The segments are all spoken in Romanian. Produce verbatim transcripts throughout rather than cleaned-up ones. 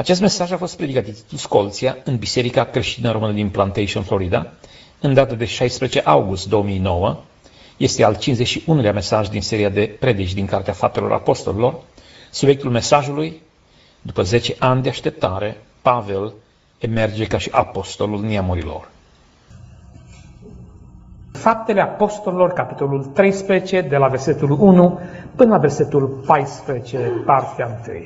Acest mesaj a fost predicat de Titus Colția în Biserica Creștină Română din Plantation, Florida, în data de șaisprezece august două mii nouă. Este al cincizeci și unulea mesaj din seria de predici din Cartea Faptelor Apostolilor. Subiectul mesajului: după zece ani de așteptare, Pavel emerge ca și apostolul neamurilor. Faptele Apostolilor, capitolul treisprezece, de la versetul unu până la versetul paisprezece, partea unu.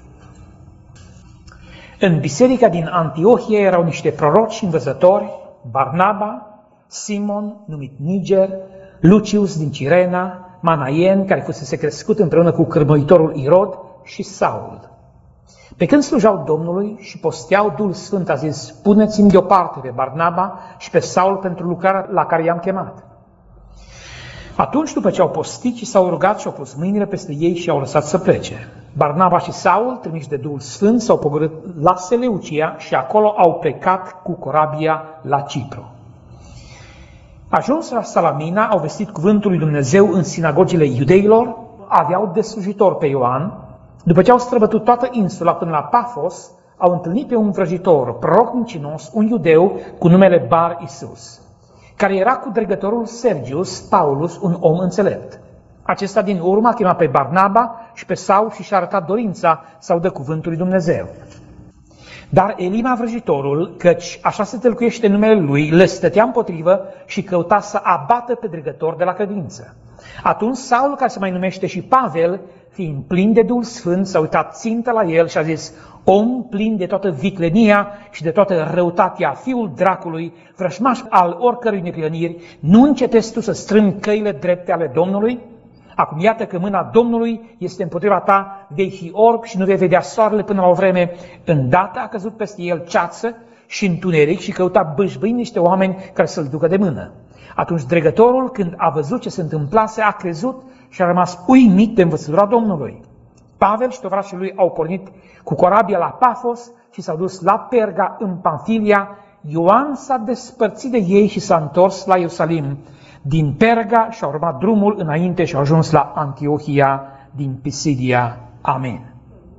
În biserica din Antiohia erau niște proroci și învățători: Barnaba, Simon, numit Niger, Lucius din Cirena, Manaien, care fusese crescut împreună cu cârmuitorul Irod, și Saul. Pe când slujau Domnului și posteau, Duhul Sfânt a zis: puneți-mi deoparte pe Barnaba și pe Saul pentru lucrarea la care i-am chemat. Atunci, după ce au postit și s-au rugat și au pus mâinile peste ei și au lăsat să plece. Barnaba și Saul, trimiși de Duhul Sfânt, s-au pogorât la Seleucia și acolo au plecat cu corabia la Cipru. Ajuns la Salamina, au vestit cuvântul lui Dumnezeu în sinagogile iudeilor, aveau de slujitor pe Ioan. După ce au străbătut toată insula până la Pafos, au întâlnit pe un vrăjitor, proroc mincinos, un iudeu cu numele Bar Isus, care era cu dregătorul Sergius Paulus, un om înțelept. Acesta din urmă a chemat pe Barnaba și pe Saul și și-a arătat dorința să audă cuvântul lui Dumnezeu. Dar Elima vrăjitorul, căci așa se tălcuiește numele lui, le stătea împotrivă și căuta să abată pe dregător de la credință. Atunci Saul, care se mai numește și Pavel, fiind plin de Duhul Sfânt, s-a uitat țintă la el și a zis: om plin de toată viclenia și de toată răutatea, fiul dracului, vrășmaș al oricărui neprihăniri, nu încetezi tu să strângi căile drepte ale Domnului? Acum iată că mâna Domnului este împotriva ta, vei fi orb și nu vei vedea soarele până la o vreme. Îndată a căzut peste el ceață și întuneric și căuta bâșbâi niște oameni care să-l ducă de mână. Atunci dregătorul, când a văzut ce se întâmplase, a crezut și a rămas uimit de învățătura Domnului. Pavel și tovarășii lui au pornit cu corabia la Pafos și s-au dus la Perga în Pamfilia. Ioan s-a despărțit de ei și s-a întors la Ierusalim. Din Perga și-a urmat drumul înainte și a ajuns la Antiohia din Pisidia. Amin.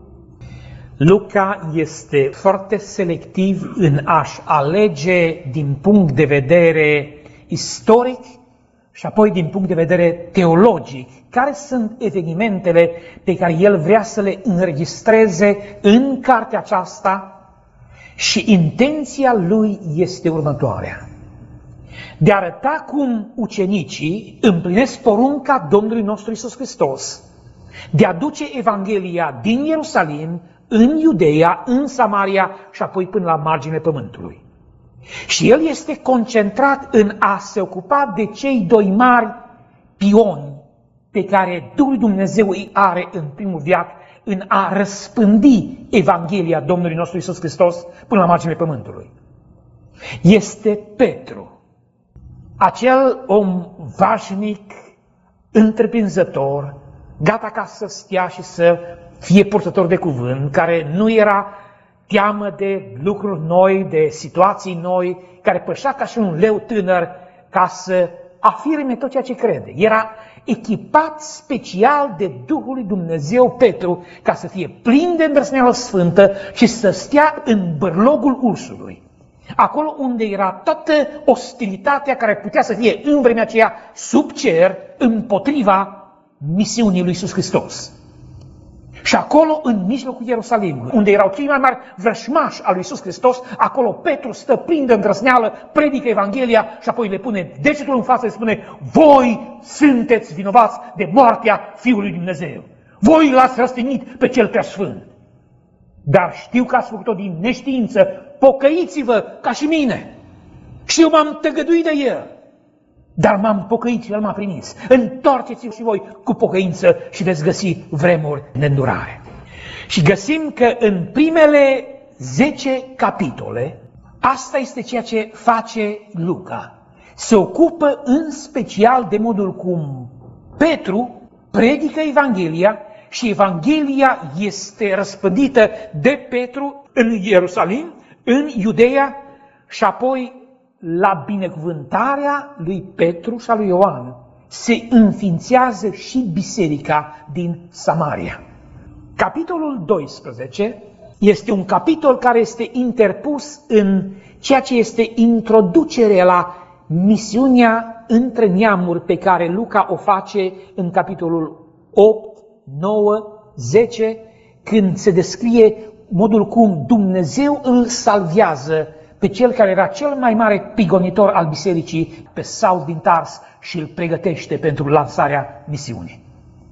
Luca este foarte selectiv în a-și alege din punct de vedere istoric și apoi din punct de vedere teologic care sunt evenimentele pe care el vrea să le înregistreze în cartea aceasta, și intenția lui este următoarea: de a arăta cum ucenicii împlinesc porunca Domnului nostru Iisus Hristos de a duce Evanghelia din Ierusalim în Iudeea, în Samaria și apoi până la marginile pământului. Și el este concentrat în a se ocupa de cei doi mari pioni pe care Duhul Dumnezeu îi are în primul veac în a răspândi Evanghelia Domnului nostru Iisus Hristos până la marginile pământului. Este Petru, acel om vașnic, întreprinzător, gata ca să stea și să fie purtător de cuvânt, care nu era teamă de lucruri noi, de situații noi, care pășea ca și un leu tânăr ca să afirme tot ceea ce crede. Era echipat special de Duhul lui Dumnezeu Petru ca să fie plin de îndrăzneală sfântă și să stea în bărlogul ursului. Acolo unde era toată ostilitatea care putea să fie în vremea aceea sub cer împotriva misiunii lui Iisus Hristos. Și acolo, în mijlocul Ierusalimului, unde erau cei mai mari vrășmași al lui Iisus Hristos, acolo Petru stă plin de îndrăzneală, predică Evanghelia și apoi le pune degetul în față și spune: voi sunteți vinovați de moartea Fiului Dumnezeu. Voi l-ați răstignit pe Cel Preasfânt. Dar știu că ați făcut-o din neștiință, pocăiți-vă ca și mine. Și eu m-am tăgăduit de El, dar m-am pocăit și El m-a primit. Întoarceți-vă și voi cu pocăință și veți găsi vremuri de îndurare. Și găsim că în primele zece capitole, asta este ceea ce face Luca. Se ocupă în special de modul cum Petru predică Evanghelia și Evanghelia este răspândită de Petru în Ierusalim, în Iudeea și apoi la binecuvântarea lui Petru și a lui Ioan se înființează și biserica din Samaria. Capitolul doisprezece Este un capitol care este interpus în ceea ce este introducerea la misiunea între neamuri pe care Luca o face în capitolul opt, nouă, zece, când se descrie modul cum Dumnezeu îl salvează pe cel care era cel mai mare prigonitor al bisericii, pe Saul din Tars, și îl pregătește pentru lansarea misiunii.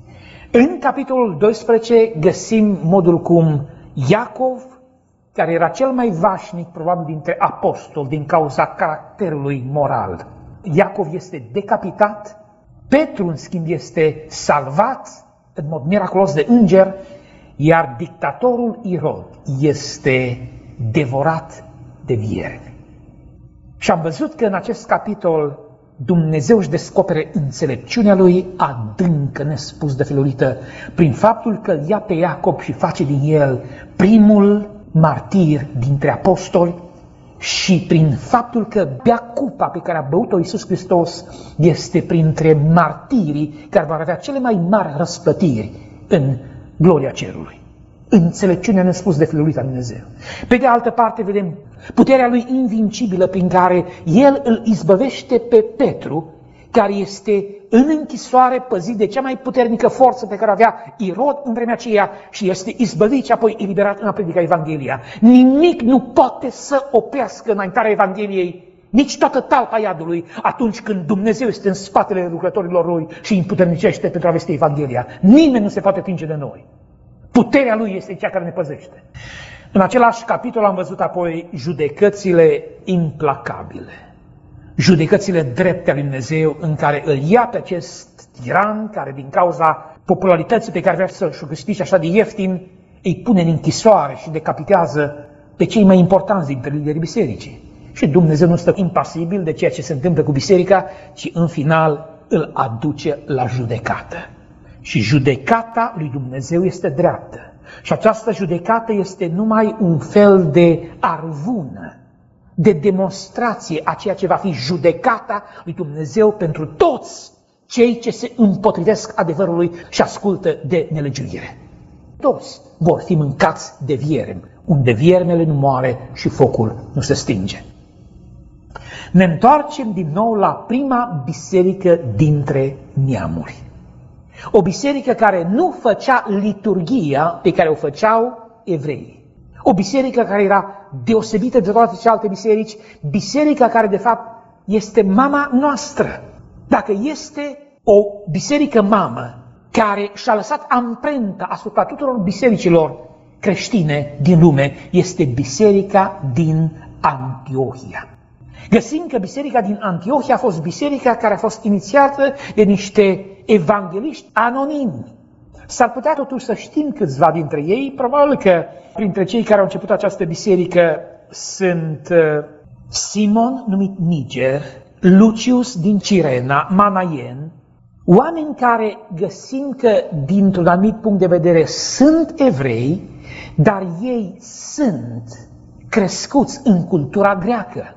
În capitolul doisprezece găsim modul cum Iacov, care era cel mai vașnic probabil dintre apostoli din cauza caracterului moral, Iacov este decapitat, Petru în schimb este salvat în mod miraculos de înger, iar dictatorul Irod este devorat de viermi. Și am văzut că în acest capitol Dumnezeu își descopere înțelepciunea lui adâncă nespus de felurită prin faptul că îl ia pe Iacob și face din el primul martir dintre apostoli și prin faptul că bea cupa pe care a băut-o Iisus Hristos este printre martirii care vor avea cele mai mari răsplătiri în gloria cerului. Înțelepciunea nespus de felurită a Dumnezeu. Pe de altă parte vedem puterea lui invincibilă prin care el îl izbăvește pe Petru, care este în închisoare păzit de cea mai puternică forță pe care avea Irod în vremea aceea și este izbăvit și apoi eliberat în a predica Evanghelia. Nimic nu poate să oprească înaintarea Evangheliei, nici toată talpa iadului, atunci când Dumnezeu este în spatele lucrătorilor lui și îi împuternicește pentru a vesti Evanghelia. Nimeni nu se poate atinge de noi. Puterea lui este cea care ne păzește. În același capitol am văzut apoi judecățile implacabile, judecățile drepte ale lui Dumnezeu, în care îl ia pe acest tiran care din cauza popularității pe care vrea să-și câștige așa de ieftin, îi pune în închisoare și decapitează pe cei mai importanți dintre liderii bisericii. Și Dumnezeu nu stă impasibil de ceea ce se întâmplă cu biserica, ci în final îl aduce la judecată. Și judecata lui Dumnezeu este dreaptă. Și această judecată este numai un fel de arvună, de demonstrație a ceea ce va fi judecata lui Dumnezeu pentru toți cei ce se împotrivesc adevărului și ascultă de nelegiuire. Toți vor fi mâncați de viermi, unde viermele nu moare și focul nu se stinge. Ne întoarcem din nou la prima biserică dintre neamuri. O biserică care nu făcea liturghia pe care o făceau evreii. O biserică care era deosebită de toate celelalte biserici, biserica care de fapt este mama noastră. Dacă este o biserică mamă care și-a lăsat amprenta asupra tuturor bisericilor creștine din lume, este biserica din Antiohia. Găsim că biserica din Antiohia a fost biserica care a fost inițiată de niște evangeliști anonimi. S-ar putea totuși să știm câțiva dintre ei, probabil că printre cei care au început această biserică sunt Simon, numit Niger, Lucius din Cirena, Manaien, oameni care găsim că dintr-un anumit punct de vedere sunt evrei, dar ei sunt crescuți în cultura greacă.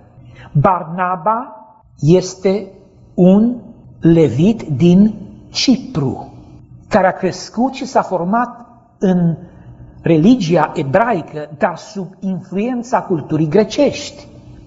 Barnaba este un levit din Cipru, care a crescut și s-a format în religia ebraică, dar sub influența culturii grecești.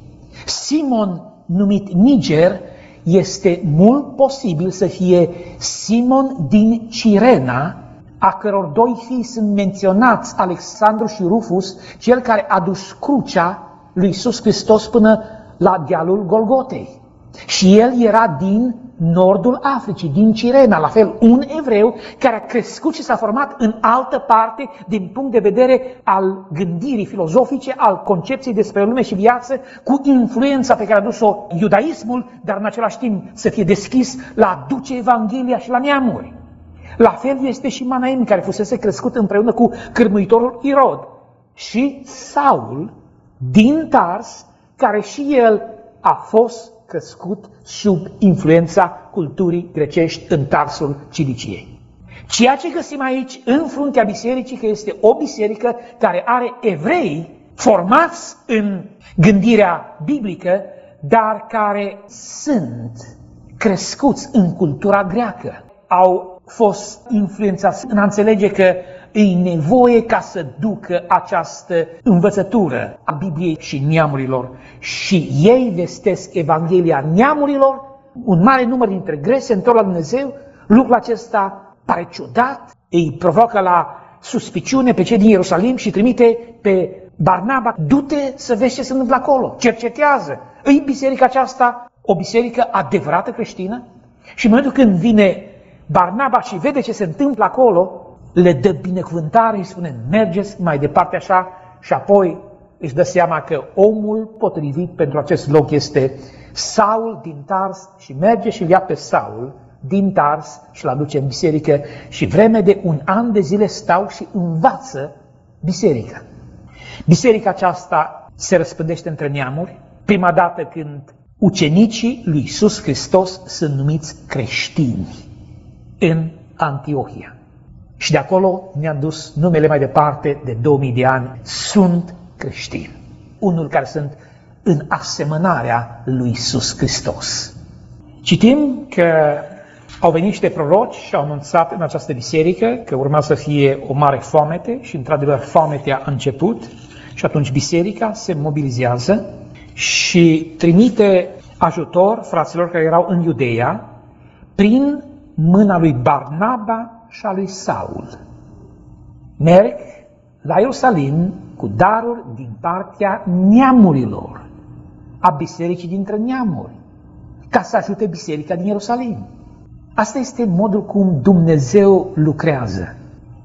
Simon, numit Niger, este mult posibil să fie Simon din Cirena, a căror doi fii sunt menționați, Alexandru și Rufus, cel care a dus crucea lui Iisus Hristos până la dealul Golgotei. Și el era din nordul Africii, din Cirena, la fel un evreu care a crescut și s-a format în altă parte din punct de vedere al gândirii filozofice, al concepției despre lume și viață, cu influența pe care a dus-o iudaismul, dar în același timp să fie deschis la a duce Evanghelia și la neamuri. La fel este și Manaim, care fusese crescut împreună cu cârmuitorul Irod, și Saul din Tars, care și el a fost crescut sub influența culturii grecești în Tarsul Ciliciei. Ceea ce găsim aici, în fruntea bisericii, că este o biserică care are evrei formați în gândirea biblică, dar care sunt crescuți în cultura greacă. Au fost influențați în a înțelege că e nevoie ca să ducă această învățătură a Bibliei și neamurilor. Și ei vestesc Evanghelia neamurilor, un mare număr dintre greci se întorc la Dumnezeu, lucrul acesta pare ciudat, îi provoacă la suspiciune pe cei din Ierusalim și trimite pe Barnaba, du-te să vezi ce se întâmplă acolo, cercetează. Îi biserica aceasta o biserică adevărată creștină? Și în momentul când vine Barnaba și vede ce se întâmplă acolo, le dă binecuvântare și spune, mergeți mai departe așa, și apoi își dă seama că omul potrivit pentru acest loc este Saul din Tars și merge și îl ia pe Saul din Tars și îl aduce în biserică și vreme de un an de zile stau și învață biserica. Biserica aceasta se răspândește între neamuri, prima dată când ucenicii lui Iisus Hristos sunt numiți creștini în Antiohia. Și de acolo ne-a dus numele mai departe de două mii de ani, sunt creștini. Unul care sunt în asemănarea lui Iisus Hristos. Citim că au venit niște proroci și au anunțat în această biserică că urma să fie o mare foamete și într-adevăr foametea a început și atunci biserica se mobilizează și trimite ajutor fraților care erau în Iudeea prin mâna lui Barnaba și a lui Saul. Merg la Ierusalim cu daruri din partea neamurilor, a bisericii dintre neamuri, ca să ajute biserica din Ierusalim. Asta este modul cum Dumnezeu lucrează.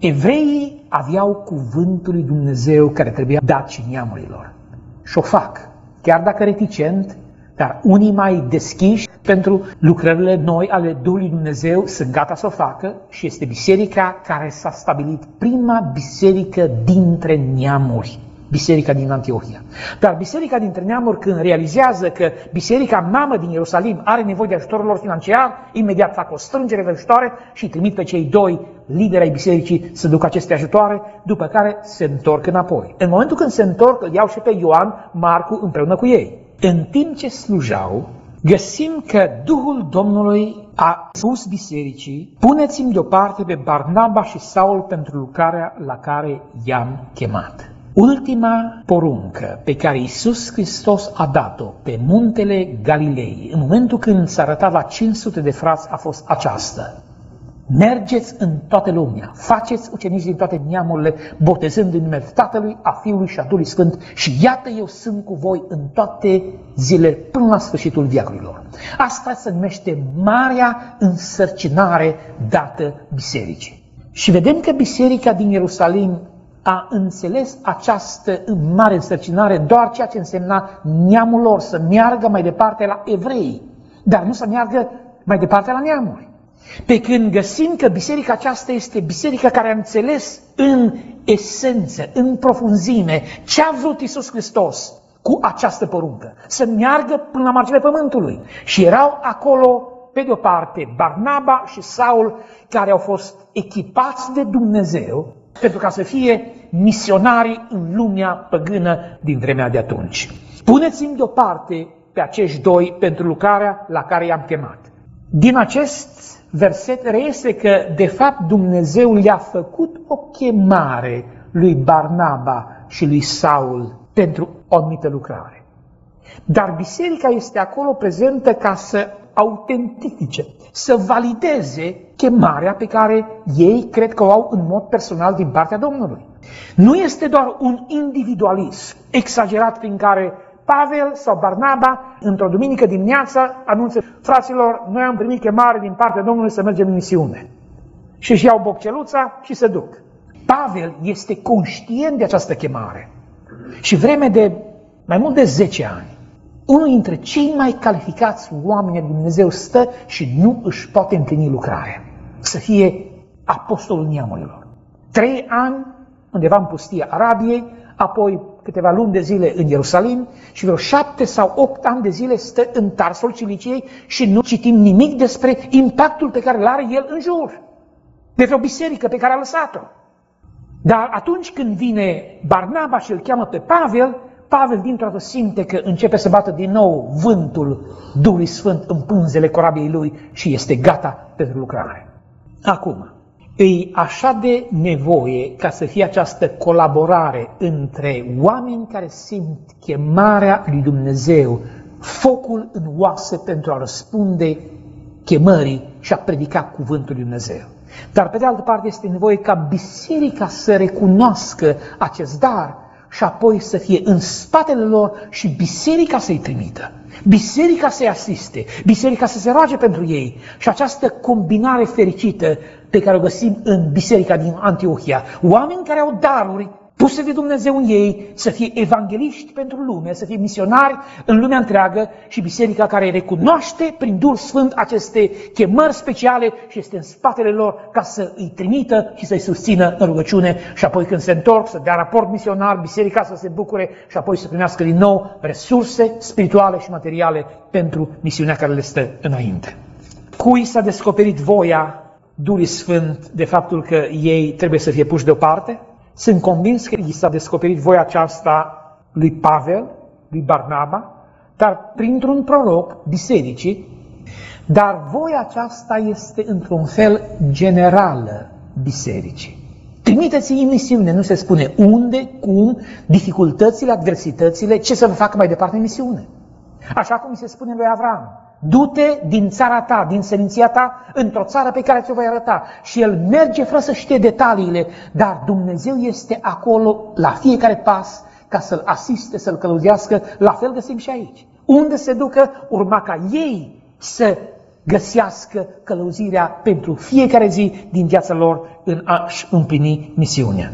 Evreii aveau cuvântul lui Dumnezeu care trebuia dat și neamurilor. Și o fac, chiar dacă reticent, dar unii mai deschiși pentru lucrările noi ale Duhului Dumnezeu sunt gata să o facă și este biserica care s-a stabilit prima biserică dintre neamuri, biserica din Antiohia. Dar biserica dintre neamuri, când realizează că biserica mamă din Ierusalim are nevoie de ajutorul lor financiar, imediat fac o strângere de ajutoare și trimit pe cei doi lideri ai bisericii să ducă aceste ajutoare, după care se întorc înapoi. În momentul când se întorc, îl iau și pe Ioan Marcu împreună cu ei. În timp ce slujau, găsim că Duhul Domnului a spus bisericii, puneți-mi deoparte pe Barnaba și Saul pentru lucrarea la care i-am chemat. Ultima poruncă pe care Iisus Hristos a dat-o pe muntele Galilei, în momentul când s-a arătat la cinci sute de frați, a fost aceasta. Mergeți în toată lumea, faceți ucenici din toate neamurile, botezând în numele Tatălui, a Fiului și a Duhului Sfânt și iată eu sunt cu voi în toate zilele până la sfârșitul veacurilor. Asta se numește marea însărcinare dată bisericii. Și vedem că biserica din Ierusalim a înțeles această mare însărcinare doar ceea ce însemna neamul lor să meargă mai departe la evrei, dar nu să meargă mai departe la neamuri. Pe când găsim că biserica aceasta este biserica care a înțeles în esență, în profunzime, ce a vrut Iisus Hristos cu această poruncă, să meargă până la marginea pământului. Și erau acolo, pe de o parte, Barnaba și Saul, care au fost echipați de Dumnezeu pentru ca să fie misionari în lumea păgână din vremea de atunci. Puneți-mi deoparte pe acești doi pentru lucrarea la care i-am chemat. Din acest verset reiese că, de fapt, Dumnezeu le-a făcut o chemare lui Barnaba și lui Saul pentru o anumită lucrare. Dar biserica este acolo prezentă ca să autentifice, să valideze chemarea pe care ei cred că o au în mod personal din partea Domnului. Nu este doar un individualism exagerat prin care Pavel sau Barnaba, într-o duminică dimineață, anunță, fraților, noi am primit chemare din partea Domnului să mergem în misiune. Și își iau bocceluța și se duc. Pavel este conștient de această chemare. Și vreme de mai mult de zece ani, unul dintre cei mai calificați oameni de Dumnezeu stă și nu își poate împlini lucrarea. Să fie apostolul neamurilor. Trei ani undeva în pustia Arabiei, apoi câteva luni de zile în Ierusalim și vreo șapte sau opt ani de zile stă în Tarsul Ciliciei și nu citim nimic despre impactul pe care îl are el în jur, de vreo biserică pe care a lăsat-o. Dar atunci când vine Barnaba și îl cheamă pe Pavel, Pavel dintr-o dată simte că începe să bată din nou vântul Duhului Sfânt în pânzele corabiei lui și este gata pentru lucrare. Acum, E așa de nevoie ca să fie această colaborare între oameni care simt chemarea lui Dumnezeu, focul în oase pentru a răspunde chemării și a predica cuvântul lui Dumnezeu. Dar pe de altă parte este nevoie ca biserica să recunoască acest dar și apoi să fie în spatele lor și biserica să-i trimită. Biserica să-i asiste, biserica să se roage pentru ei. Și această combinare fericită pe care o găsim în biserica din Antiohia. Oameni care au daruri puse de Dumnezeu în ei, să fie evangeliști pentru lume, să fie misionari în lumea întreagă și biserica care recunoaște prin Duhul Sfânt aceste chemări speciale și este în spatele lor ca să îi trimită și să-i susțină în rugăciune și apoi când se întorc să dea raport misionar, biserica să se bucure și apoi să primească din nou resurse spirituale și materiale pentru misiunea care le stă înainte. Cui s-a descoperit voia Duhului Sfânt de faptul că ei trebuie să fie puși deoparte? Sunt convins că i s-a descoperit voia aceasta lui Pavel, lui Barnaba, dar printr-un proroc bisericii, dar voia aceasta este într-un fel generală bisericii. Trimiteți-i în misiune, nu se spune unde, cum, dificultățile, adversitățile, ce să vă facă mai departe în misiune. Așa cum se spune lui Avram. Du-te din țara ta, din seminția ta, într-o țară pe care ți-o voi arăta. Și el merge fără să știe detaliile, dar Dumnezeu este acolo la fiecare pas ca să-l asiste, să-l călăuzească. La fel găsim și aici. Unde se ducă, urma ca ei să găsească călăuzirea pentru fiecare zi din viața lor în a-și împlini misiunea.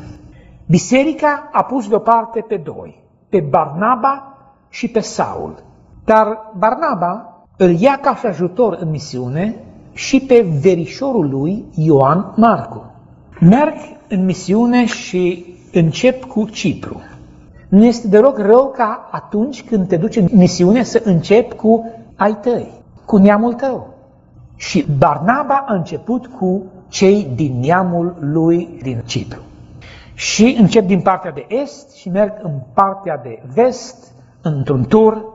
Biserica a pus deoparte pe doi, pe Barnaba și pe Saul. Dar Barnaba îl ia ca și ajutor în misiune și pe verișorul lui Ioan Marcu. Merg în misiune și încep cu Cipru. Nu este deloc rău ca atunci când te duci în misiune să începi cu ai tăi, cu neamul tău. Și Barnaba a început cu cei din neamul lui din Cipru. Și încep din partea de est și merg în partea de vest, într-un tur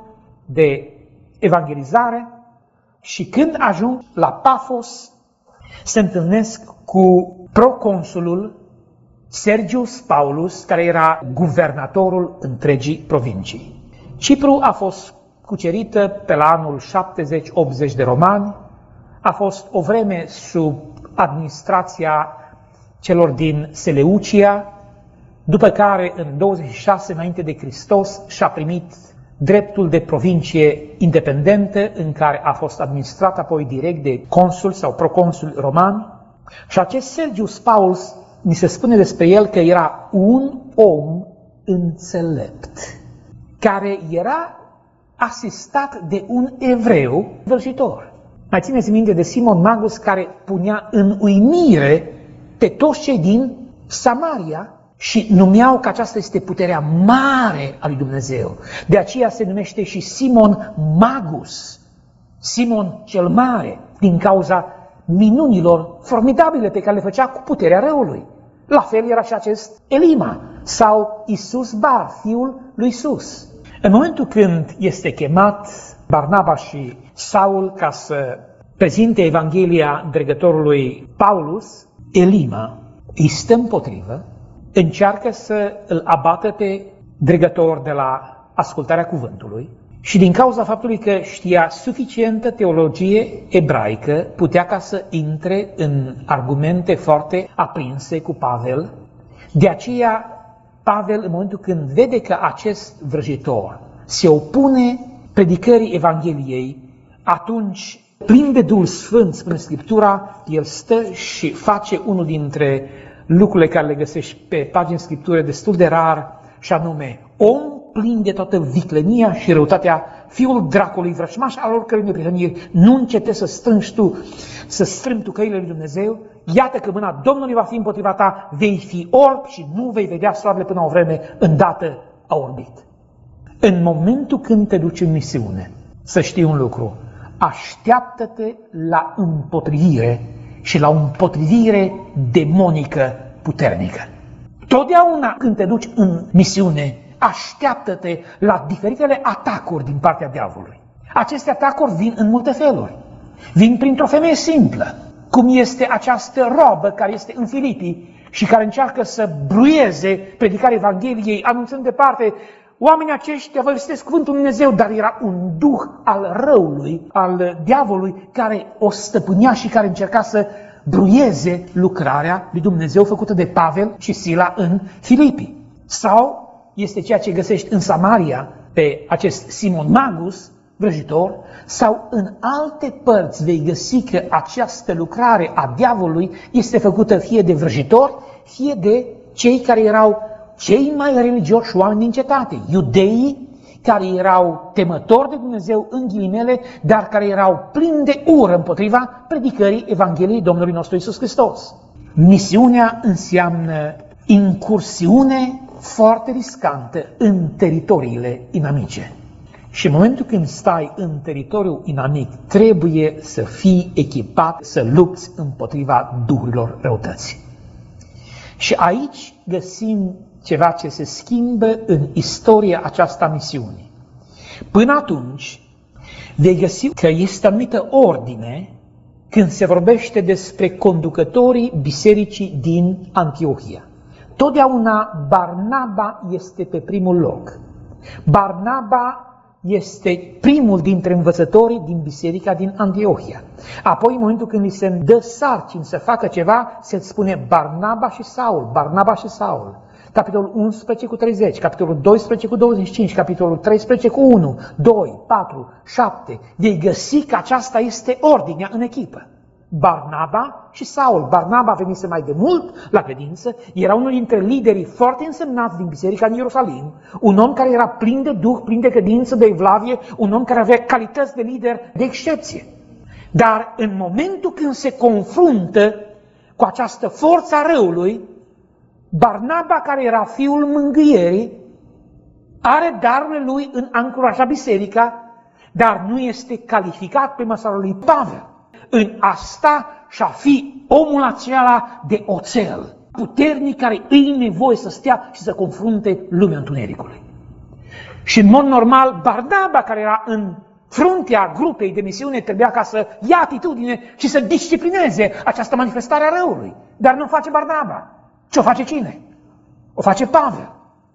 de evangelizare și când ajung la Pafos se întâlnesc cu proconsulul Sergius Paulus, care era guvernatorul întregii provincii. Cipru a fost cucerită pe la anul șaptezeci optzeci de romani, a fost o vreme sub administrația celor din Seleucia, după care în douăzeci și șase înainte de Hristos și-a primit dreptul de provincie independentă în care a fost administrat apoi direct de consul sau proconsuli romani. Și acest Sergius Paulus, ni se spune despre el că era un om înțelept, care era asistat de un evreu vrăjitor. Mai țineți minte de Simon Magus, care punea în uimire pe toți cei din Samaria și numeau că aceasta este puterea mare a lui Dumnezeu. De aceea se numește și Simon Magus, Simon cel Mare, din cauza minunilor formidabile pe care le făcea cu puterea răului. La fel era și acest Elima sau Isus Bar, fiul lui Isus. În momentul când este chemat Barnaba și Saul ca să prezinte Evanghelia dregătorului Paulus, Elima îi stă împotrivă, încearcă să îl abată pe dregător de la ascultarea cuvântului și din cauza faptului că știa suficientă teologie ebraică, putea ca să intre în argumente foarte aprinse cu Pavel. De aceea Pavel, în momentul când vede că acest vrăjitor se opune predicării Evangheliei, atunci, plin de Duhul Sfânt, spune Scriptura, el stă și face unul dintre lucrurile care le găsești pe pagini Scriptură destul de rar, și anume, om plin de toată viclenia și răutatea, fiul dracului, vrășmaș al oricărei neprihăniri, nu încete să strângi tu, să strâmbi tu căile lui Dumnezeu, iată că mâna Domnului va fi împotriva ta, vei fi orb și nu vei vedea soarele până o vreme, îndată a orbit. În momentul când te duci în misiune, să știi un lucru, așteaptă-te la împotrivire și la o împotrivire demonică puternică. Totdeauna când te duci în misiune, așteaptă-te la diferitele atacuri din partea diavolului. Aceste atacuri vin în multe feluri. Vin printr-o femeie simplă. cum este această robă care este în Filipii și care încearcă să bruieze predicarea Evangheliei, anunțând departe, oamenii aceștia vă vestesc cuvântul Lui Dumnezeu, dar era un duh al răului, al diavolului, care o stăpânea și care încerca să bruieze lucrarea lui Dumnezeu făcută de Pavel și Sila în Filipii. Sau este ceea ce găsești în Samaria pe acest Simon Magus, vrăjitor, sau în alte părți vei găsi că această lucrare a diavolului este făcută fie de vrăjitori, fie de cei care erau cei mai religioși oameni din cetate, iudeii care erau temători de Dumnezeu în ghilimele, dar care erau plini de ură împotriva predicării Evangheliei Domnului nostru Iisus Hristos. Misiunea înseamnă incursiune foarte riscantă în teritoriile inamice. Și în momentul când stai în teritoriul inamic, trebuie să fii echipat să lupți împotriva duhurilor răutății. Și aici găsim ceva ce se schimbă în istoria aceasta misiunii. Până atunci, vei găsi că este anumită ordine când se vorbește despre conducătorii bisericii din Antiohia. Totdeauna Barnaba este pe primul loc. Barnaba este primul dintre învățătorii din biserica din Antiohia. Apoi, în momentul când îi se dă sarcini să facă ceva, se spune Barnaba și Saul, Barnaba și Saul. Capitolul unsprezece cu treizeci, capitolul doisprezece cu douăzeci și cinci, capitolul treisprezece cu unu, doi, patru, șapte. Vei găsi că aceasta este ordinea în echipă. Barnaba și Saul. Barnaba venise mai de mult la credință, era unul dintre liderii foarte însemnați din biserica în Ierusalim, un om care era plin de duh, plin de credință, de evlavie, un om care avea calități de lider de excepție. Dar în momentul când se confruntă cu această forță a răului, Barnaba, care era fiul mângâierii, are darurile lui în a încuraja biserica, dar nu este calificat pe măsura lui Pavel în a sta și a fi omul acela de oțel, puternic, care îi nevoie să stea și să confrunte lumea întunericului. Și în mod normal, Barnaba, care era în fruntea grupei de misiune, trebuia ca să ia atitudine și să disciplineze această manifestare a răului. Dar nu o face Barnaba. Ce o face cine? O face Pavel.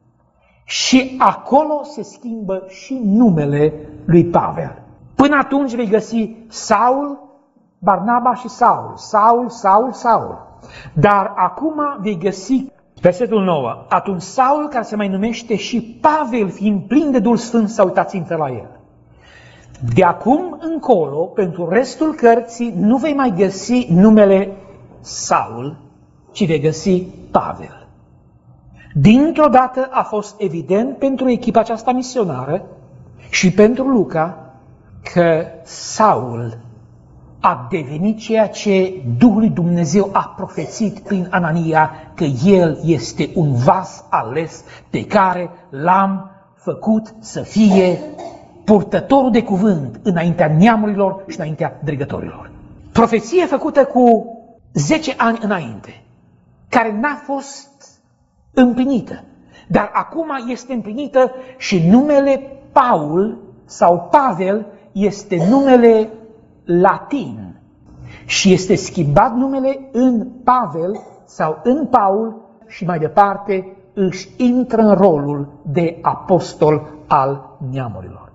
Și acolo se schimbă și numele lui Pavel. Până atunci vei găsi Saul, Barnaba și Saul. Saul, Saul, Saul. Dar acum vei găsi versetul nouă. Atunci Saul, care se mai numește și Pavel, fiind plin de Duhul Sfânt, s-a uitat țintă la el. De acum încolo, pentru restul cărții, nu vei mai găsi numele Saul, ci vei găsi Pavel. Dintr-o dată a fost evident pentru echipa aceasta misionară și pentru Luca că Saul a devenit ceea ce Duhul lui Dumnezeu a profețit prin Anania, că el este un vas ales pe care l-am făcut să fie purtătorul de cuvânt înaintea neamurilor și înaintea dregătorilor. Profeție făcută cu zece ani înainte, care n-a fost împlinită, dar acum este împlinită și numele Paul sau Pavel este numele latin și este schimbat numele în Pavel sau în Paul și mai departe își intră în rolul de apostol al neamurilor.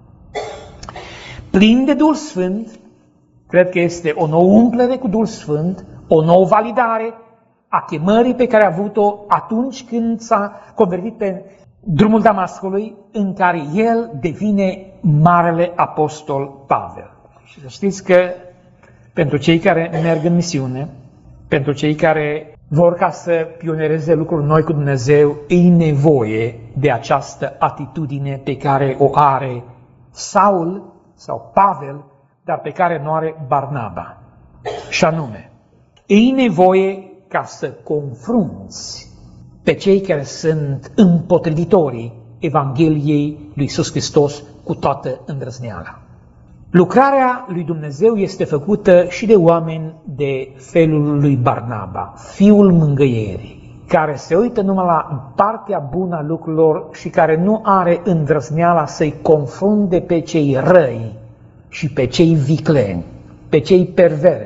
Plin de Duhul Sfânt, cred că este o nouă umplere cu Duhul Sfânt, o nouă validare a chemării pe care a avut-o atunci când s-a convertit pe drumul Damascului, în care el devine marele apostol Pavel. Și să știți că pentru cei care merg în misiune, pentru cei care vor ca să pionereze lucruri noi cu Dumnezeu, e nevoie de această atitudine pe care o are Saul sau Pavel, dar pe care nu are Barnaba. Și anume, e nevoie ca să confrunți pe cei care sunt împotrivitorii Evangheliei lui Iisus Hristos cu toată îndrăzneala. Lucrarea lui Dumnezeu este făcută și de oameni de felul lui Barnaba, fiul mângâierii, care se uită numai la partea bună a lucrurilor și care nu are îndrăzneala să-i confrunte pe cei răi și pe cei vicleni, pe cei perverși,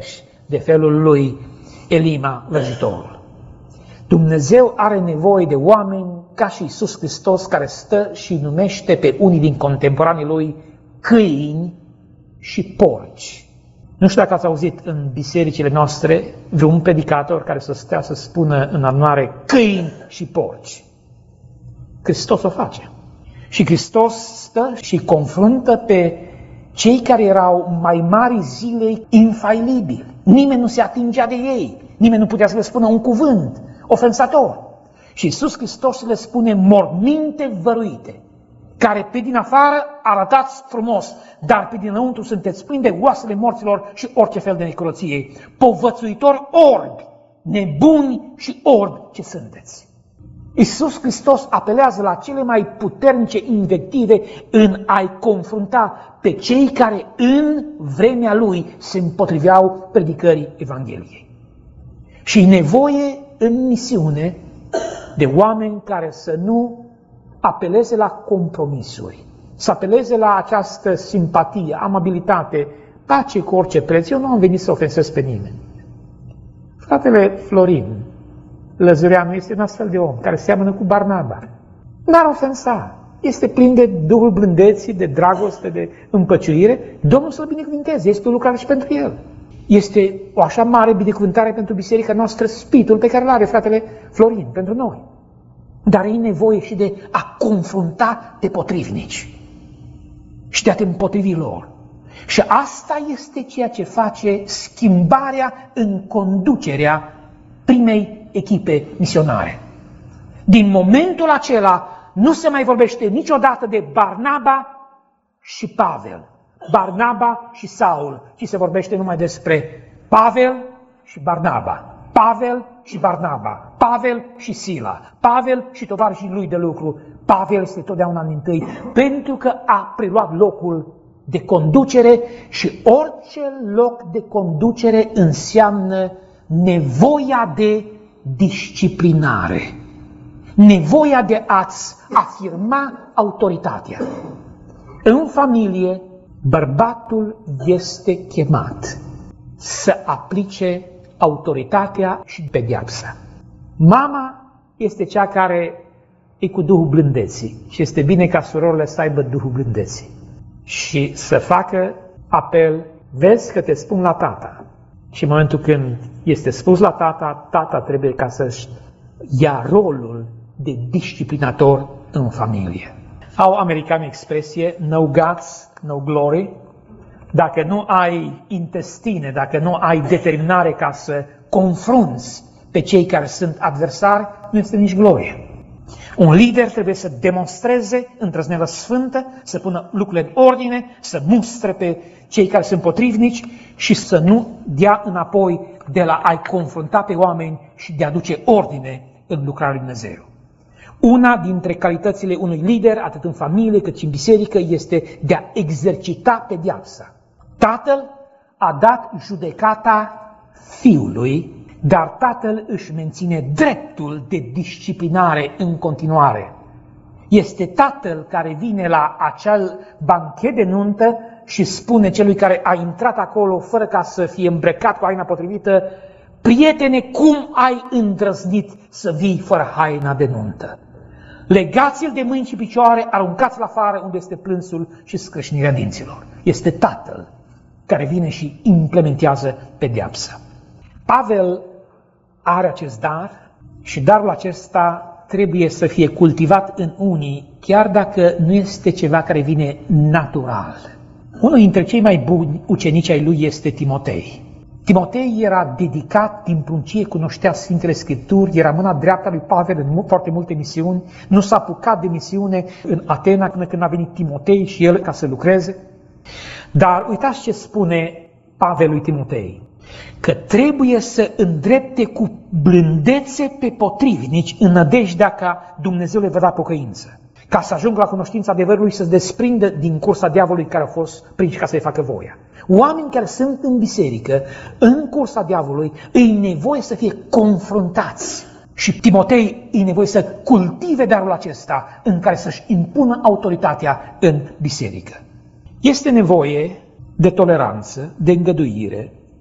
de felul lui Elima Lăjitorul. Dumnezeu are nevoie de oameni ca și Iisus Hristos, care stă și numește pe unii din contemporanii lui câini și porci. Nu știu dacă ați auzit în bisericile noastre vreun predicator care să stea să spună în adunare câini și porci. Hristos o face. Și Hristos stă și confruntă pe cei care erau mai mari zilei infailibili. Nimeni nu se atingea de ei, nimeni nu putea să le spună un cuvânt ofensator. Și Iisus Hristos le spune morminte văruite, care pe din afară arătați frumos, dar pe dinăuntru sunteți plini de oasele morților și orice fel de necurăție. Povățuitori orbi, nebuni și orbi ce sunteți. Iisus Hristos apelează la cele mai puternice invective în a-i confrunta pe cei care în vremea Lui se împotriveau predicării Evangheliei. Și e nevoie în misiune de oameni care să nu apeleze la compromisuri, să apeleze la această simpatie, amabilitate, pace cu orice preț. Eu nu am venit să ofensez pe nimeni. Fratele Florin Lăzureanu este un astfel de om care seamănă cu Barnaba. N-ar ofensa. Este plin de Duhul blândeții, de dragoste, de împăciuire. Domnul să-l binecuvinteze. Este o lucrare și pentru el. Este o așa mare binecuvântare pentru biserica noastră, spiritul pe care îl are fratele Florin, pentru noi. Dar e nevoie și de a confrunta pe potrivnici și de a te împotrivi lor. Și asta este ceea ce face schimbarea în conducerea primei echipe misionare. Din momentul acela nu se mai vorbește niciodată de Barnaba și Pavel, Barnaba și Saul, ci se vorbește numai despre Pavel și Barnaba, Pavel și Barnaba, Pavel și Sila, Pavel și tovarășii lui de lucru. Pavel este totdeauna în întâi, pentru că a preluat locul de conducere și orice loc de conducere înseamnă nevoia de disciplinare, nevoia de a-ți afirma autoritatea. În familie, bărbatul este chemat să aplice autoritatea și pedeapsa. Mama este cea care e cu Duhul blândeții și este bine ca surorile să aibă Duhul blândeții și să facă apel, vezi că te spun la tata. Și în momentul când este spus la tata, tata trebuie ca să-și ia rolul de disciplinator în familie. Au americani expresie, no guts, no glory. Dacă nu ai intestine, dacă nu ai determinare ca să confrunți pe cei care sunt adversari, nu este nici glorie. Un lider trebuie să demonstreze îndrăzneală sfântă, să pună lucrurile în ordine, să mustre pe cei care sunt potrivnici și să nu dea înapoi de la a-i confrunta pe oameni și de a aduce ordine în lucrarea lui Dumnezeu. Una dintre calitățile unui lider, atât în familie cât și în biserică, este de a exercita pedeapsa. Tatăl a dat judecata fiului, dar tatăl își menține dreptul de disciplinare în continuare. Este tatăl care vine la acel banchet de nuntă și spune celui care a intrat acolo fără ca să fie îmbrăcat cu haina potrivită: prietene, cum ai îndrăznit să vii fără haina de nuntă? Legați-l de mâini și picioare, aruncați-l afară unde este plânsul și scrâșnirea dinților. Este tatăl care vine și implementează pedeapsa. Pavel are acest dar și darul acesta trebuie să fie cultivat în unii, chiar dacă nu este ceva care vine natural. Unul dintre cei mai buni ucenici ai lui este Timotei. Timotei era dedicat din pruncie, cunoștea Sfintele Scripturi, era mâna dreaptă a lui Pavel în foarte multe misiuni, nu s-a apucat de misiune în Atena până când a venit Timotei și el ca să lucreze. Dar uitați ce spune Pavel lui Timotei: că trebuie să îndrepte cu blândețe pe potrivnici în nădejdea ca Dumnezeu le va da pocăință, ca să ajungă la cunoștința adevărului, să se desprindă din cursa diavolului care au fost prinși ca să-i facă voia. Oameni care sunt în biserică, în cursa diavolului, îi nevoie să fie confruntați. Și Timotei îi nevoie să cultive darul acesta în care să-și impună autoritatea în biserică. Este nevoie de toleranță, de îngăduire,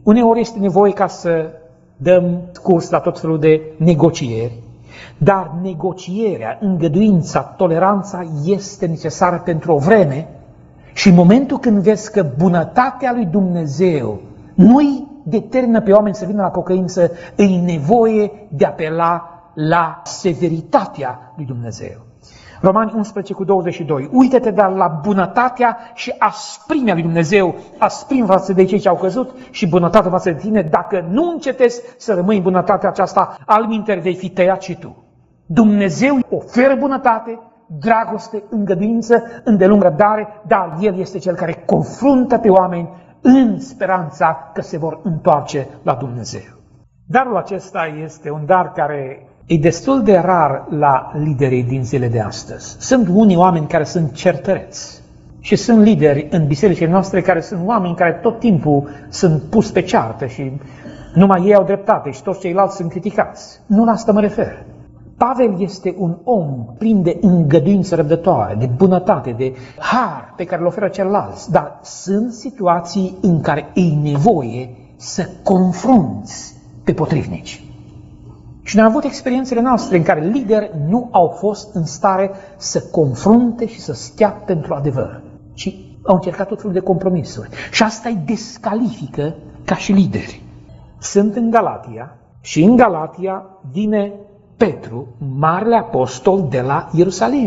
Uneori este nevoie ca să dăm curs la tot felul de negocieri, dar negocierea, îngăduința, toleranța este necesară pentru o vreme și în momentul când vezi că bunătatea lui Dumnezeu nu-i determină pe oameni să vină la pocăință, îi nevoie de a apela la severitatea lui Dumnezeu. Romani unsprezece cu douăzeci și doi. Uită-te dar la bunătatea și asprimea lui Dumnezeu, asprim față de cei ce au căzut și bunătatea față de tine, dacă nu încetezi să rămâi în bunătatea aceasta, alminteri vei fi tăiat și tu. Dumnezeu oferă bunătate, dragoste, îngăduință, îndelung răbdare, dar El este Cel care confruntă pe oameni în speranța că se vor întoarce la Dumnezeu. Darul acesta este un dar care e destul de rar la liderii din zilele de astăzi. Sunt unii oameni care sunt certăreți și sunt lideri în bisericile noastre care sunt oameni care tot timpul sunt pus pe ceartă și numai ei au dreptate și toți ceilalți sunt criticați. Nu la asta mă refer. Pavel este un om plin de îngăduință răbdătoare, de bunătate, de har pe care îl oferă celălalt. Dar sunt situații în care e nevoie să confrunți pe potrivnici. Și noi am avut experiențele noastre în care lideri nu au fost în stare să confrunte și să stea pentru adevăr, ci au încercat tot felul de compromisuri. Și asta îi descalifică ca și lideri. Sunt în Galatia și în Galatia vine Petru, marele apostol de la Ierusalim.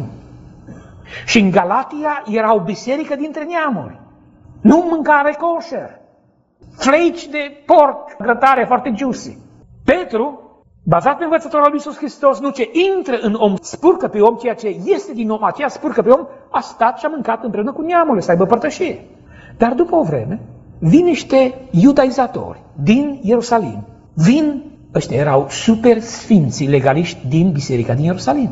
Și în Galatia era o biserică dintre neamuri. Nu mâncare kosher, fleici de porc, grătare foarte juicy. Petru, bazat pe învățătorul lui Iisus Hristos, nu ce intră în om, spurcă pe om, ceea ce este din om, aceea spurcă pe om, a stat și a mâncat împreună cu neamurile, să aibă părtășie. Dar după o vreme, vin niște iudaizatori din Ierusalim. Vin, ăștia erau super sfinții legaliști din biserica din Ierusalim.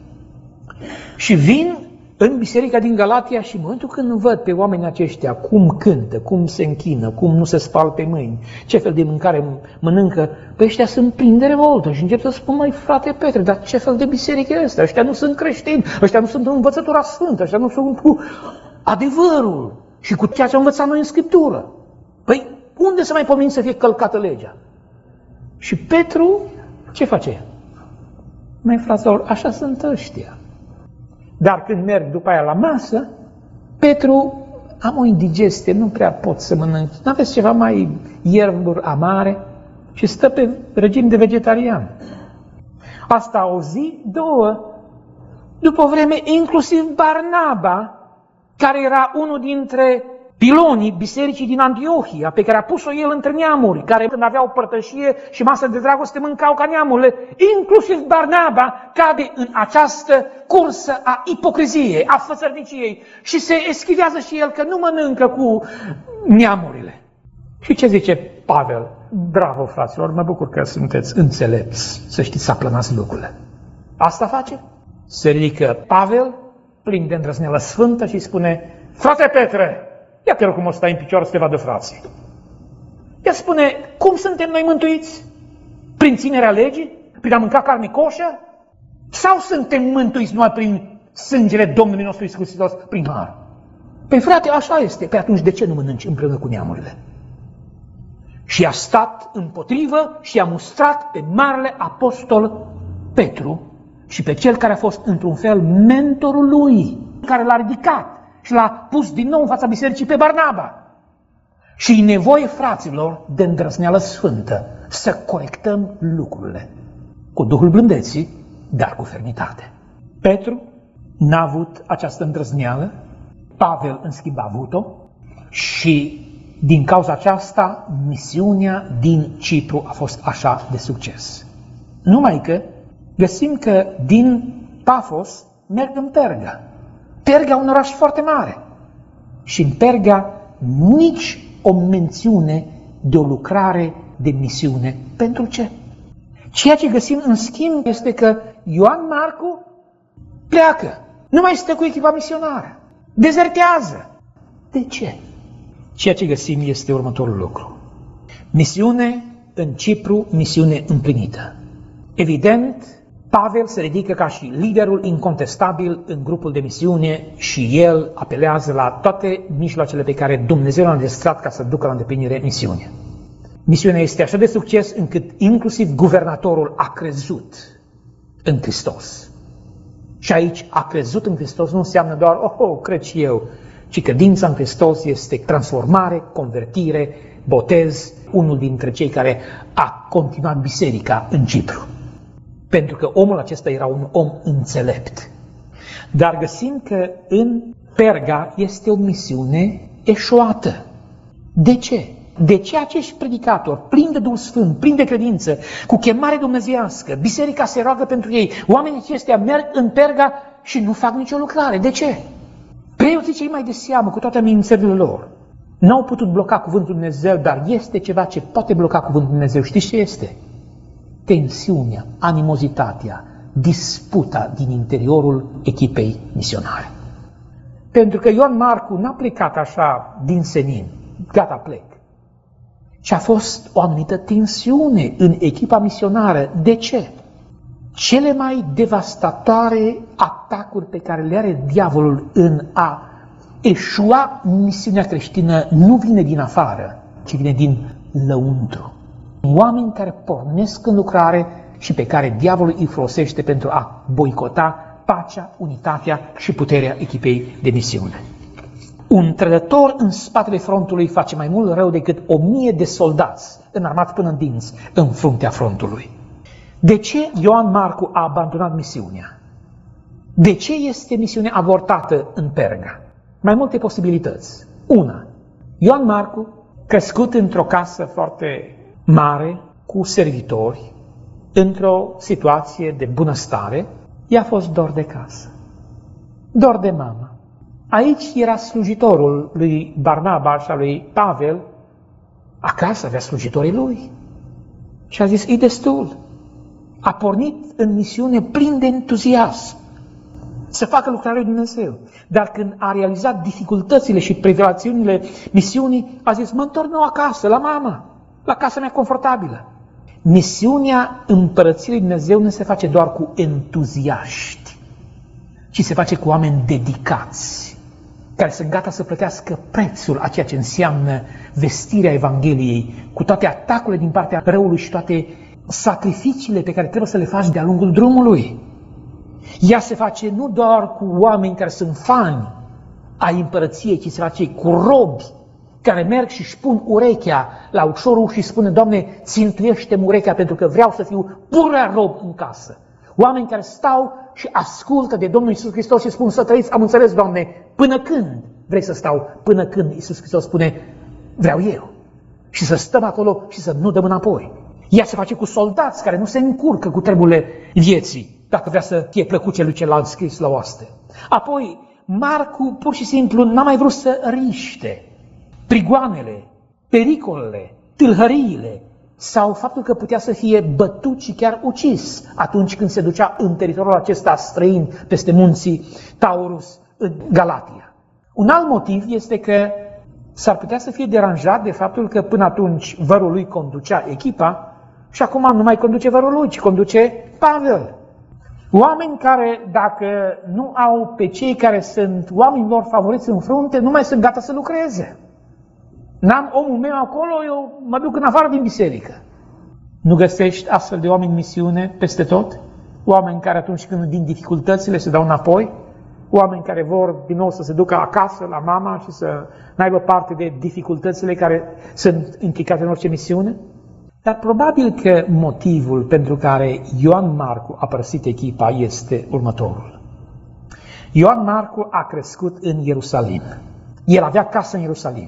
Și vin în biserica din Galatia și în momentul când văd pe oamenii aceștia cum cântă, cum se închină, cum nu se spală pe mâini, ce fel de mâncare mănâncă, păi ăștia sunt plini de revoltă și încep să spun, măi frate Petre, dar ce fel de biserică e ăsta? Ăștia nu sunt creștini, ăștia nu sunt în învățătura sfântă, ăștia nu sunt cu adevărul și cu ceea ce am învățat noi în Scriptură. Păi unde să mai pomenim să fie călcată legea? Și Petru, ce face? Măi fraților, așa sunt ăștia. Dar când merg după aia la masă, Petru, am o indigestie, nu prea pot să mănânc. N-aveți ceva mai ierburi amare? Și stă pe regim de vegetarian. Asta o zi, două. După o vreme, inclusiv Barnaba, care era unul dintre pilonii bisericii din Antiohia, pe care a pus-o el între neamuri, care când aveau părtășie și masă de dragoste mâncau ca neamurile, inclusiv Barnaba cade în această cursă a ipocriziei, a fățărniciei și se eschivează și el că nu mănâncă cu neamurile. Și ce zice Pavel? Bravo, fraților, mă bucur că sunteți înțelepți, să știți să aplănați lucrurile. Asta face? Se ridică Pavel, plin de îndrăzneală sfântă și spune, frate Petre, ia te rog cum o stai în picioare să te vadă frații. Ea spune, cum suntem noi mântuiți? Prin ținerea legii? Prin a mânca carne coșă? Sau suntem mântuiți numai prin sângele Domnului nostru Iisus Hristos, prin har? Păi frate, așa este. Păi atunci de ce nu mănânci împreună cu neamurile? Și a stat împotrivă și a mustrat pe marele apostol Petru și pe cel care a fost într-un fel mentorul lui, care l-a ridicat și l-a pus din nou în fața bisericii pe Barnaba. Și e nevoie, fraților, de îndrăzneală sfântă să corectăm lucrurile cu Duhul blândeții, dar cu fermitate. Petru n-a avut această îndrăzneală, Pavel în schimb a avut-o și din cauza aceasta misiunea din Cipru a fost așa de succes. Numai că găsim că din Pafos merg în Perga. Perga un oraș foarte mare. Și în Perga nici o mențiune de o lucrare de misiune. Pentru ce? Ceea ce găsim în schimb este că Ioan Marcu pleacă. Nu mai stă cu echipa misionară. Dezertează. De ce? Ceea ce găsim este următorul lucru. Misiune în Cipru, misiune împlinită. Evident, Pavel se ridică ca și liderul incontestabil în grupul de misiune și el apelează la toate mijloacele pe care Dumnezeu l-a înzestrat ca să ducă la îndeplinire misiunea. Misiunea este așa de succes încât inclusiv guvernatorul a crezut în Hristos. Și aici a crezut în Hristos nu înseamnă doar, oh, oh cred și eu, ci credința în Hristos este transformare, convertire, botez, unul dintre cei care a continuat biserica în Cipru. Pentru că omul acesta era un om înțelept. Dar găsim că în Perga este o misiune eșuată. De ce? De ce acești predicatori, plini de Duhul Sfânt, plini de credință, cu chemare dumnezeiască, biserica se roagă pentru ei, oamenii aceștia merg în Perga și nu fac nicio lucrare? De ce? Preoții cei mai de seamă, cu toate amenințările lor, n-au putut bloca cuvântul Dumnezeu, dar este ceva ce poate bloca cuvântul Dumnezeu. Știți ce este? Tensiunea, animozitatea, disputa din interiorul echipei misionare. Pentru că Ioan Marcu n-a plecat așa din senin, gata plec. Și a fost o anumită tensiune în echipa misionară. De ce? Cele mai devastatoare atacuri pe care le are diavolul în a eșua misiunea creștină nu vine din afară, ci vine din lăuntru. Oameni care pornesc în lucrare și pe care diavolul îi folosește pentru a boicota pacea, unitatea și puterea echipei de misiune. Un trădător în spatele frontului face mai mult rău decât o mie de soldați înarmați până în dinți în fruntea frontului. De ce Ioan Marcu a abandonat misiunea? De ce este misiunea avortată în Perga? Mai multe posibilități. Una, Ioan Marcu, crescut într-o casă foarte mare, cu servitori, într-o situație de bunăstare, i-a fost dor de casă, dor de mamă. Aici era slujitorul lui Barnaba și al lui Pavel, acasă avea slujitorii lui. Și a zis, e destul. A pornit în misiune plin de entuziasm să facă lucrarea lui Dumnezeu. Dar când a realizat dificultățile și privațiunile misiunii, a zis, mă întorc nou acasă, la mama, la casa mea confortabilă. Misiunea împărăției lui Dumnezeu nu se face doar cu entuziaști, ci se face cu oameni dedicați, care sunt gata să plătească prețul a ceea ce înseamnă vestirea Evangheliei, cu toate atacurile din partea răului și toate sacrificiile pe care trebuie să le faci de-a lungul drumului. Ea se face nu doar cu oameni care sunt fani ai împărăției, ci se face cu robi care merg și își pun urechea la ușorul și spune, Doamne, țintuiește-mi urechea pentru că vreau să fiu pură rob în casă. Oameni care stau și ascultă de Domnul Iisus Hristos și spun, să trăiți, am înțeles, Doamne, până când vrei să stau? Până când Iisus Hristos spune, vreau eu. Și să stăm acolo și să nu dăm înapoi. Ea se face cu soldați care nu se încurcă cu treburile vieții, dacă vrea să fie plăcut celui ce l-a înscris la oaste. Apoi, Marcu pur și simplu n-a mai vrut să riște prigoanele, pericolele, tâlhăriile, sau faptul că putea să fie bătut și chiar ucis atunci când se ducea în teritoriul acesta străin peste munții Taurus în Galatia. Un alt motiv este că s-ar putea să fie deranjat de faptul că până atunci vărul lui conducea echipa și acum nu mai conduce vărul lui, ci conduce Pavel. Oameni care, dacă nu au pe cei care sunt oamenii lor favoriți în frunte, nu mai sunt gata să lucreze. N-am omul meu acolo, eu mă duc în afară din biserică. Nu găsești astfel de oameni în misiune peste tot? Oameni care atunci când din dificultățile se dau înapoi? Oameni care vor din nou să se ducă acasă la mama și să n-aibă parte de dificultățile care sunt implicate în orice misiune? Dar probabil că motivul pentru care Ioan Marcu a părăsit echipa este următorul. Ioan Marcu a crescut în Ierusalim. El avea casă în Ierusalim.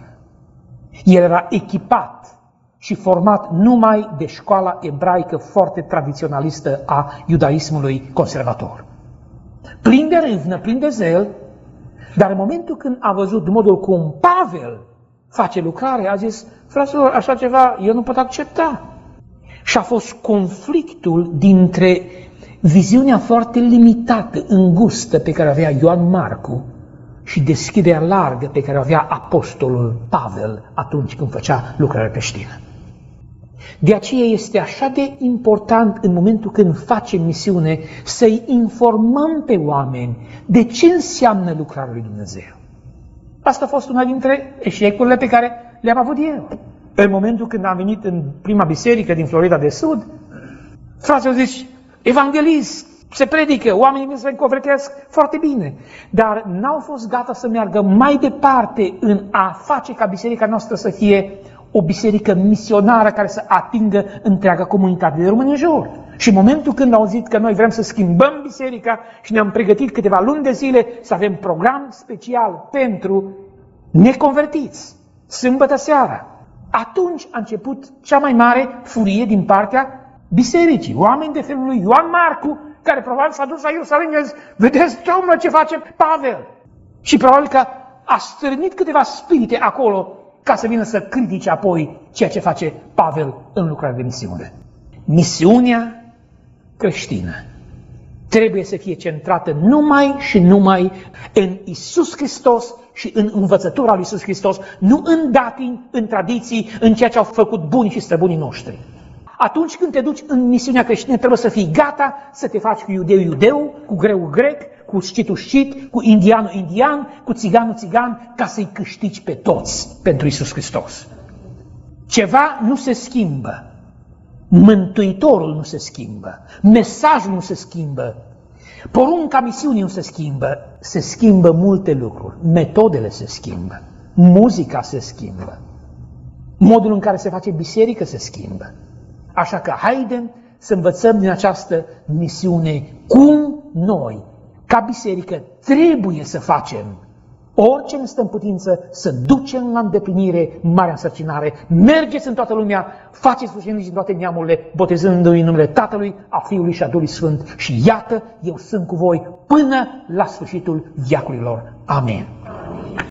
El era echipat și format numai de școala ebraică foarte tradiționalistă a iudaismului conservator. Plin de râvnă, plin de zel, dar în momentul când a văzut modul cum Pavel face lucrare, a zis, fraților, așa ceva eu nu pot accepta. Și a fost conflictul dintre viziunea foarte limitată, îngustă pe care avea Ioan Marcu și deschiderea largă pe care o avea apostolul Pavel atunci când făcea lucrarea creștină. De aceea este așa de important în momentul când facem misiune să-i informăm pe oameni de ce înseamnă lucrarea lui Dumnezeu. Asta a fost una dintre eșecurile pe care le-am avut eu. În momentul când am venit în prima biserică din Florida de Sud, frații au zis, evanghelist, se predică, oamenii se convertesc foarte bine, dar n-au fost gata să meargă mai departe în a face ca biserica noastră să fie o biserică misionară care să atingă întreaga comunitate de români în jur. Și în momentul când au auzit că noi vrem să schimbăm biserica și ne-am pregătit câteva luni de zile să avem program special pentru neconvertiți, sâmbătă seara, atunci a început cea mai mare furie din partea bisericii. Oameni de felul lui Ioan Marcu, care probabil s-a dus la Ierusalim și a zis, vedeți, domnule, ce face Pavel? Și probabil că a stârnit câteva spirite acolo ca să vină să critique apoi ceea ce face Pavel în lucrarea de misiune. Misiunea creștină trebuie să fie centrată numai și numai în Iisus Hristos și în învățătura lui Iisus Hristos, nu în datini, în tradiții, în ceea ce au făcut bunii și străbunii noștri. Atunci când te duci în misiunea creștină, trebuie să fii gata să te faci cu iudeu iudeu, cu greu grec, cu scitul scit, cu indianul indian, cu țiganul țigan, ca să-i câștigi pe toți pentru Iisus Hristos. Ceva nu se schimbă. Mântuitorul nu se schimbă. Mesajul nu se schimbă. Porunca misiunii nu se schimbă. Se schimbă multe lucruri. Metodele se schimbă. Muzica se schimbă. Modul în care se face biserică se schimbă. Așa că haidem să învățăm din această misiune cum noi, ca biserică, trebuie să facem orice ne stă în putință să ducem la îndeplinire marea însărcinare. Mergeți în toată lumea, faceți ucenici în toate neamurile, botezându-i în numele Tatălui, a Fiului și a Duhului Sfânt. Și iată, eu sunt cu voi până la sfârșitul veacurilor. Amen.